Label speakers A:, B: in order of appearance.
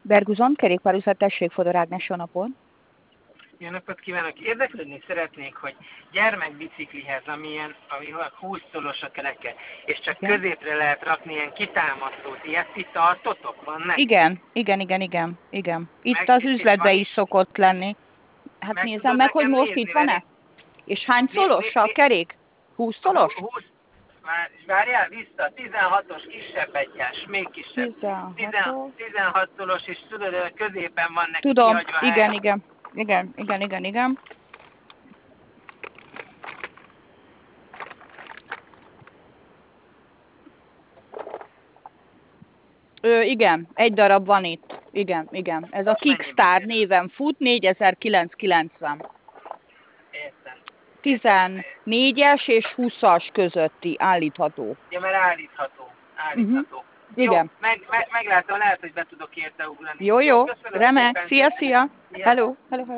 A: Berguzon, kerékpárúszat, tessék, Fodor Ágnes, jó napot.
B: Jó napot kívánok! Érdeklődni szeretnék, hogy gyermekbiciklihez, ami 20 tolos a kereke, és csak
A: Igen.
B: középre lehet rakni ilyen kitámasztót, ilyet ti tartotok? Van neki?
A: Igen. Itt
B: Meg,
A: az
B: és
A: üzletbe
B: van
A: is szokott lenni. Hát
B: meg
A: nézzem
B: tudod
A: meg, hogy
B: nekem
A: most itt
B: nézni,
A: van-e? És hány szolos a kerék? 20 szolos?
B: 20, várjál vissza, 16-os kisebb egyes, még kisebb.
A: 16-os.
B: 16 tolos, és tudod, a középen van neki
A: Tudom,
B: kihagyva hely.
A: igen. Igen, egy darab van itt. Igen. Ez a
B: És mennyibe
A: Kickstar
B: kerül?
A: néven fut, 4990.
B: Értem.
A: 14-es és 20-as közötti állítható.
B: Ja, mert állítható.
A: Uh-huh.
B: Állítható. Jó,
A: Igen.
B: meglátom, lehet, hogy be tudok érte ugrani. Jó,
A: Jó,
B: köszönöm
A: remek.
B: szépen.
A: Szia.
B: Szia.
A: Hello.